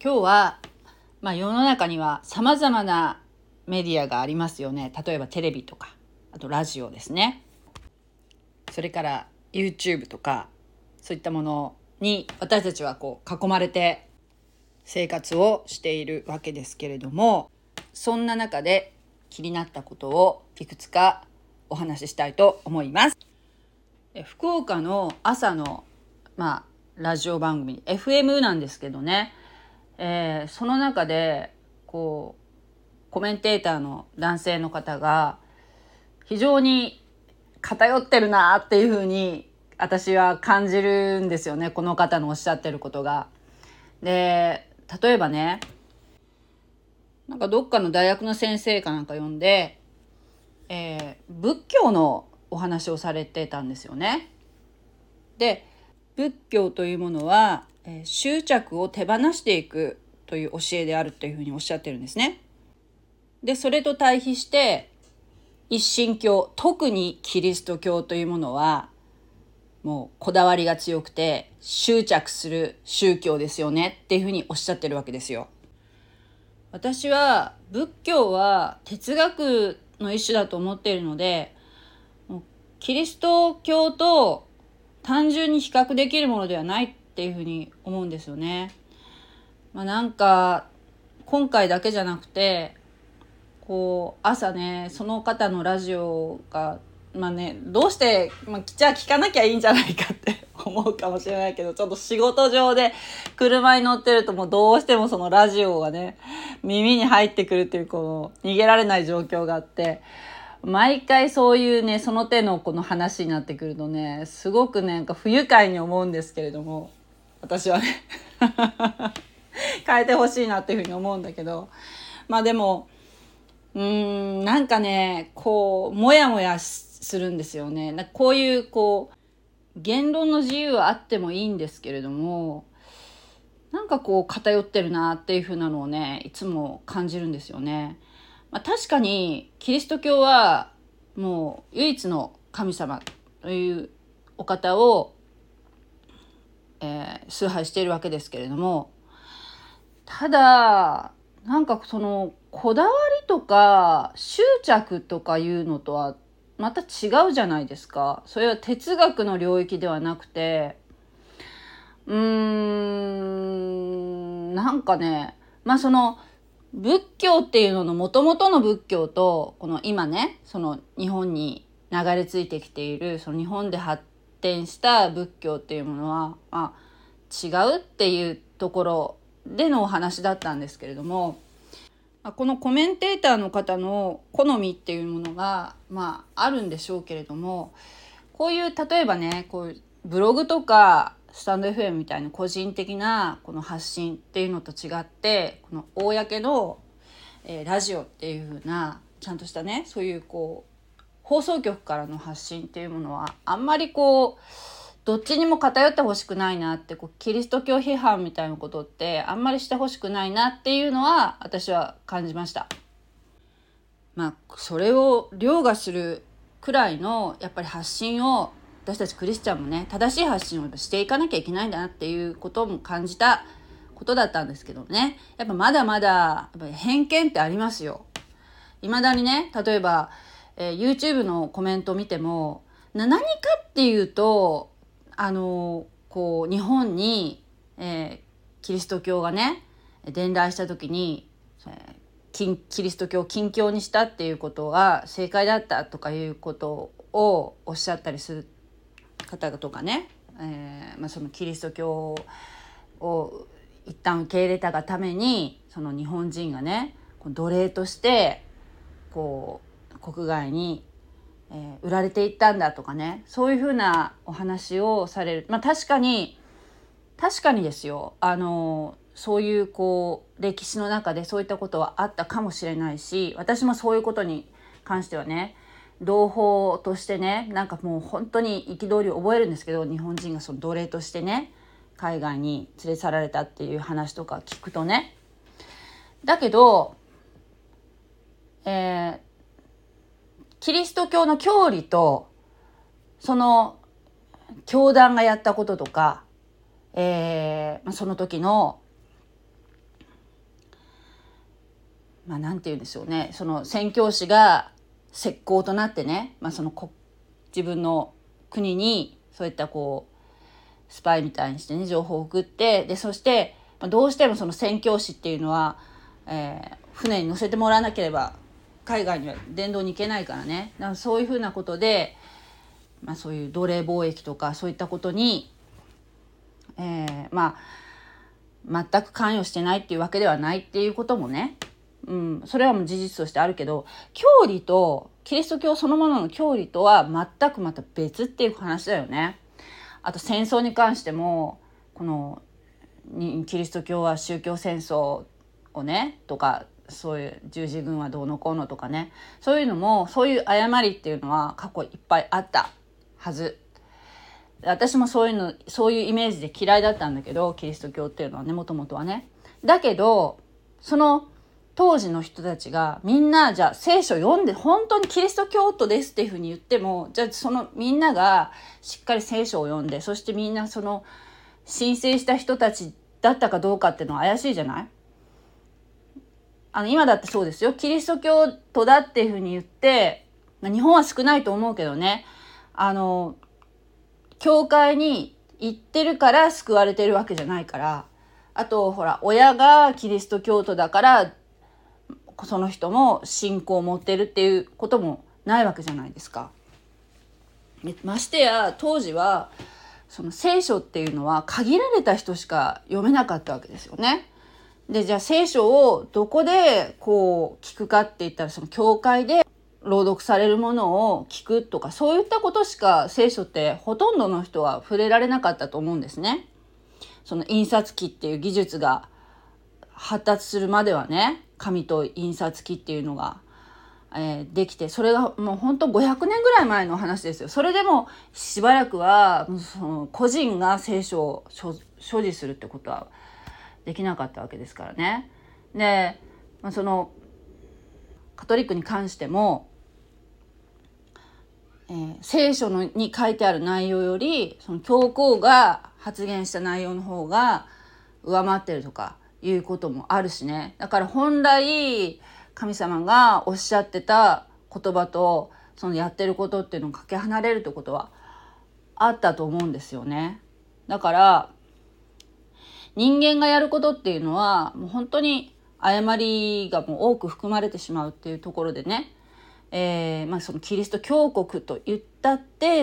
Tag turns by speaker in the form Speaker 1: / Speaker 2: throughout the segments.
Speaker 1: 今日は、世の中には様々なメディアがありますよね。例えばテレビとか、あとラジオですね。それから YouTube とか、そういったものに私たちは囲まれて生活をしているわけですけれども、そんな中で気になったことをいくつかお話ししたいと思います。福岡の朝の、ラジオ番組 FM なんですけどね、その中でコメンテーターの男性の方が非常に偏ってるなっていうふうに私は感じるんですよね。この方のおっしゃってることが。で、例えばね、どっかの大学の先生かなんか呼んで、仏教のお話をされてたんですよね。で、仏教というものは、執着を手放していくという教えであるというふうにおっしゃってるんですね。で、それと対比して一神教、特にキリスト教というものはもうこだわりが強くて執着する宗教ですよねっていうふうにおっしゃってるわけですよ。私は仏教は哲学の一種だと思っているので、キリスト教と単純に比較できるものではないっていうふうに思うんですよね。今回だけじゃなくて朝ね、その方のラジオがどうして、じゃあ聞かなきゃいいんじゃないかって思うかもしれないけど、ちょっと仕事上で車に乗ってるともうどうしてもそのラジオがね耳に入ってくるっていう逃げられない状況があって、毎回そういうねその手の話になってくるとね、すごく不愉快に思うんですけれども、私はね変えてほしいなっていうふうに思うんだけど、でももやもやするんですよね。こういう言論の自由はあってもいいんですけれども、偏ってるなっていう風なのをねいつも感じるんですよね。確かにキリスト教はもう唯一の神様というお方を、崇拝しているわけですけれども、ただこだわりとか執着とかいうのとはまた違うじゃないですか。それは哲学の領域ではなくて、その仏教っていうのの元々の仏教とこの今ねその日本に流れ着いてきているその日本で発展した仏教っていうものは、違うっていうところでのお話だったんですけれども、このコメンテーターの方の好みっていうものがあるんでしょうけれども、こういう例えばねブログとかスタンド FM みたいな個人的なこの発信っていうのと違って、この公の、ラジオっていう風なちゃんとしたねそういう放送局からの発信っていうものはあんまりどっちにも偏ってほしくないなって、キリスト教批判みたいなことってあんまりしてほしくないなっていうのは私は感じました。それを凌駕するくらいのやっぱり発信を私たちクリスチャンもね正しい発信をしていかなきゃいけないんだなっていうことも感じたことだったんですけどね。やっぱまだまだやっぱり偏見ってありますよ。未だにね、例えば、YouTube のコメントを見ても何かっていうと日本に、キリスト教がね伝来した時に、キリスト教を禁教にしたっていうことが正解だったとかいうことをおっしゃったりする方とかね、そのキリスト教を一旦受け入れたがためにその日本人がね奴隷として国外に売られていったんだとかね、そういうふうなお話をされる。確かにですよ。そういう歴史の中でそういったことはあったかもしれないし、私もそういうことに関してはね同胞としてねもう本当に憤りを覚えるんですけど、日本人がその奴隷としてね海外に連れ去られたっていう話とか聞くとね、だけど、キリスト教の教理とその教団がやったこととか、その時のなんて言うんでしょうね、その宣教師が石膏となってね、その自分の国にそういったスパイみたいにしてね情報を送って、でそしてどうしてもその宣教師っていうのは、船に乗せてもらわなければ海外には伝道に行けないからね。だからそういうふうなことで、そういう奴隷貿易とかそういったことに、全く関与してないっていうわけではないっていうこともね、それはもう事実としてあるけど、教理とキリスト教そのものの教理とは全くまた別っていう話だよね。あと戦争に関しても、このキリスト教は宗教戦争をねとか、そういう十字軍はどうのこうのとかね、そういうのも、そういう誤りっていうのは過去いっぱいあったはず。私もそういうイメージで嫌いだったんだけど、キリスト教っていうのはね、もともとはね。だけどその当時の人たちがみんな、じゃあ聖書読んで本当にキリスト教徒ですっていうふうに言っても、じゃあそのみんながしっかり聖書を読んで、そしてみんなその申請した人たちだったかどうかっていうのは怪しいじゃない。今だってそうですよ。キリスト教徒だっていうふうに言って、日本は少ないと思うけどね、教会に行ってるから救われてるわけじゃないから。あとほら、親がキリスト教徒だからその人も信仰を持ってるっていうこともないわけじゃないですか。ましてや当時はその聖書っていうのは限られた人しか読めなかったわけですよね。で、じゃあ聖書をどこで聞くかって言ったら、その教会で朗読されるものを聞くとか、そういったことしか聖書ってほとんどの人は触れられなかったと思うんですね。その印刷機っていう技術が発達するまではね、紙と印刷機っていうのが、できて、それがもう本当500年ぐらい前の話ですよ。それでもしばらくはその個人が聖書を所持するってことはできなかったわけですからね。で、そのカトリックに関しても、聖書に書いてある内容よりその教皇が発言した内容の方が上回ってるとかいうこともあるしね。だから本来神様がおっしゃってた言葉とそのやってることっていうのをかけ離れるってことはあったと思うんですよね。だから人間がやることっていうのはもう本当に誤りがもう多く含まれてしまうっていうところでね、そのキリスト教国と言ったって、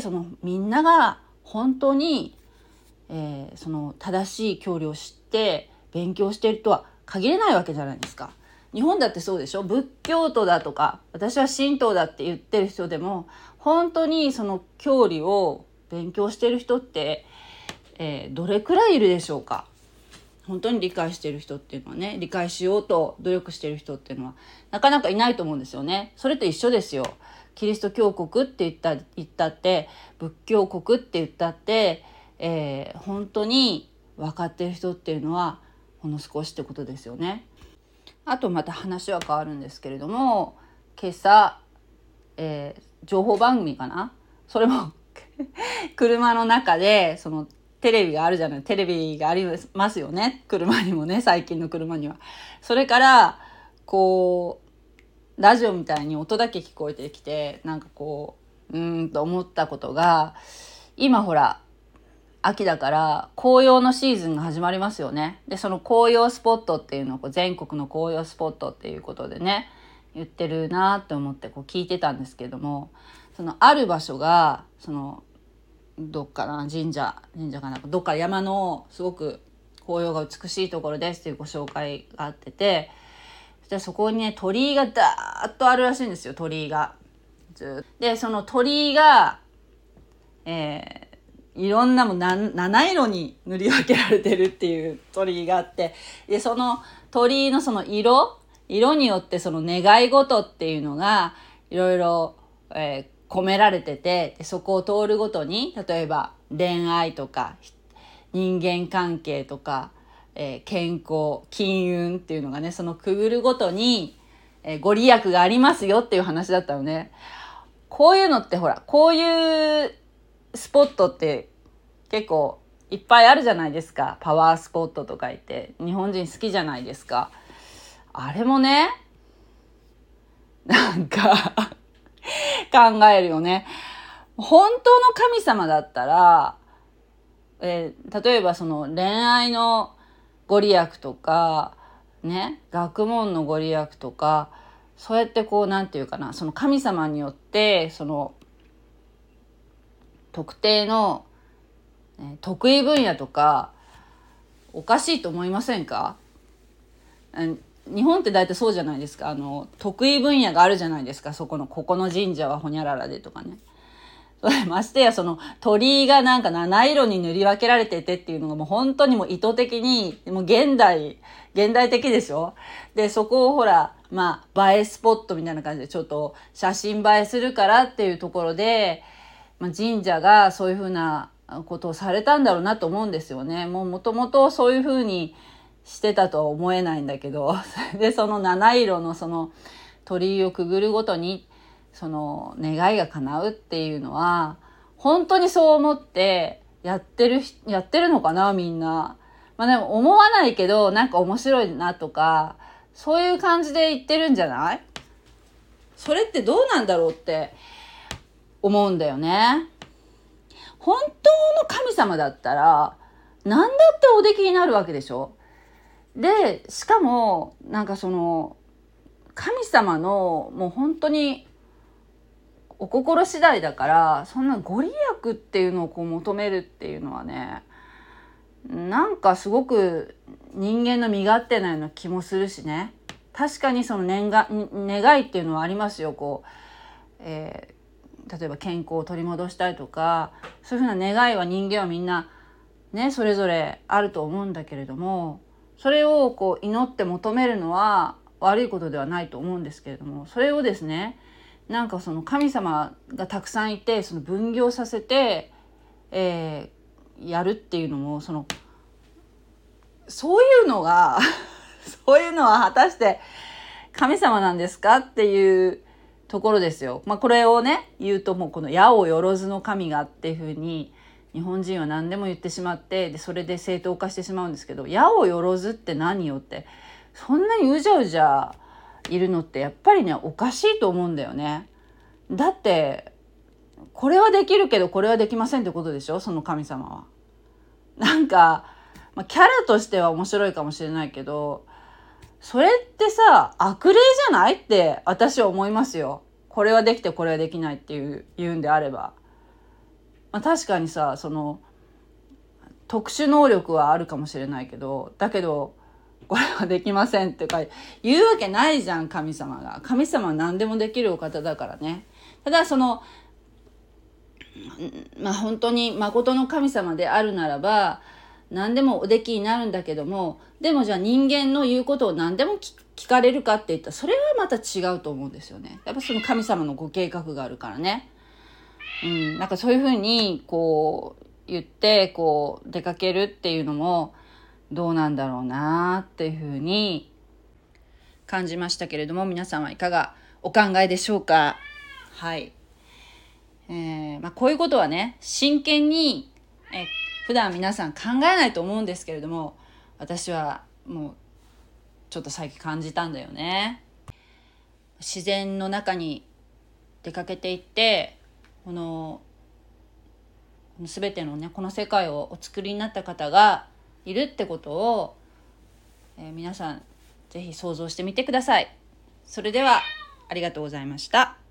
Speaker 1: そのみんなが本当に、その正しい教理を知って勉強しているとは限れないわけじゃないですか。日本だってそうでしょ。仏教徒だとか私は神道だって言ってる人でも、本当にその教理を勉強している人って、どれくらいいるでしょうか。本当に理解している人っていうのはね、理解しようと努力している人っていうのはなかなかいないと思うんですよね。それと一緒ですよ。キリスト教国って言ったって仏教国って言ったって、本当に分かっている人っていうのはほんの少しってことですよね。あとまた話は変わるんですけれども、今朝、情報番組かな、それも車の中でそのテレビがあるじゃない。テレビがありますよね、車にもね、最近の車には。それからラジオみたいに音だけ聞こえてきて、なんかと思ったことが、今ほら秋だから紅葉のシーズンが始まりますよね。で、その紅葉スポットっていうのを全国の紅葉スポットっていうことでね言ってるなって思って聞いてたんですけれども、そのある場所がそのどっかな神社かな、どっか山のすごく紅葉が美しいところですっていうご紹介があってて、そこにね鳥居がダーッとあるらしいんですよ。鳥居がで、その鳥居が、いろんな七色に塗り分けられてるっていう鳥居があって、でその鳥居のその色によってその願い事っていうのがいろいろ込められてて、でそこを通るごとに、例えば恋愛とか人間関係とか、健康金運っていうのがね、そのくぐるごとに、ご利益がありますよっていう話だったのね。こういうのってほら、こういうスポットって結構いっぱいあるじゃないですか。パワースポットとか言って日本人好きじゃないですか。あれもね、 なんか考えるよね。本当の神様だったら、例えばその恋愛のご利益とかね、学問のご利益とか、そうやってこうなんていうかな、その神様によってその特定の得意分野とかおかしいと思いませんか？日本って大体そうじゃないですか。得意分野があるじゃないですか。ここの神社はほにゃららでとかね。ましてやその鳥居がなんか七色に塗り分けられててっていうのがもう本当にもう意図的に、もう現代的でしょ。で、そこをほら、映えスポットみたいな感じでちょっと写真映えするからっていうところで、神社がそういうふうなことをされたんだろうなと思うんですよね。もともとそういうふうにしてたとは思えないんだけど、で、その七色のその鳥居をくぐるごとに、その願いが叶うっていうのは本当にそう思ってやってるのかな、みんな。でも思わないけどなんか面白いなとか、そういう感じで言ってるんじゃない？それってどうなんだろうって思うんだよね。本当の神様だったら何だっておできになるわけでしょ。で、しかもなんかその神様のもう本当にお心次第だから、そんなご利益っていうのをこう求めるっていうのはね、なんかすごく人間の身勝手なような気もするしね。確かにその願いっていうのはありますよ。例えば健康を取り戻したいとか、そういうふうな願いは人間はみんなね、それぞれあると思うんだけれども、それをこう祈って求めるのは悪いことではないと思うんですけれども、それをですね、なんかその神様がたくさんいて、その分業させて、やるっていうのも、そういうのがそういうのは果たして神様なんですかっていうところですよ。これをね言うと、もうこの矢をよろずの神がっていうふうに日本人は何でも言ってしまって、でそれで正当化してしまうんですけど、矢をよろずって何よって、そんなにうじゃうじゃいるのってやっぱりね、おかしいと思うんだよね。だってこれはできるけどこれはできませんってことでしょ、その神様は。なんか、キャラとしては面白いかもしれないけど、それってさ、悪霊じゃないって私は思いますよ。これはできてこれはできないって言うんであれば、確かにさ、その特殊能力はあるかもしれないけど、だけどこれはできませんってか言うわけないじゃん。神様は何でもできるお方だからね。ただその本当に誠の神様であるならば何でもおできになるんだけども、でもじゃあ人間の言うことを何でも聞かれるかって言ったら、それはまた違うと思うんですよね。やっぱその神様のご計画があるからね。なんかそういうふうにこう言ってこう出かけるっていうのもどうなんだろうなっていうふうに感じましたけれども、皆さんはいかがお考えでしょうか。はい。こういうことはね、真剣に、普段皆さん考えないと思うんですけれども、私はもうちょっと最近感じたんだよね。自然の中に出かけていって、この全てのね、この世界をお作りになった方がいるってことを、皆さんぜひ想像してみてください。それではありがとうございました。